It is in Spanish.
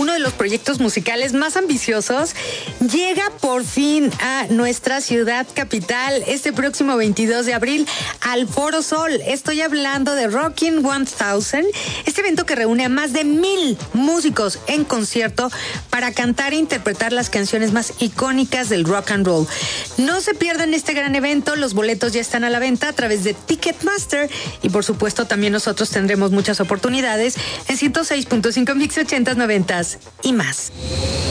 uno de los proyectos musicales más ambiciosos, llega por fin a nuestra ciudad capital este próximo 22 de abril al Foro Sol. Estoy hablando de Rockin' 1000, este evento que reúne a más de 1000 músicos en concierto para cantar e interpretar las canciones más icónicas del rock and roll. No se pierdan este gran evento, los boletos ya están a la venta a través de Ticketmaster y por supuesto también nosotros tendremos muchas oportunidades en 106.5 Mix 80s, 90s y más.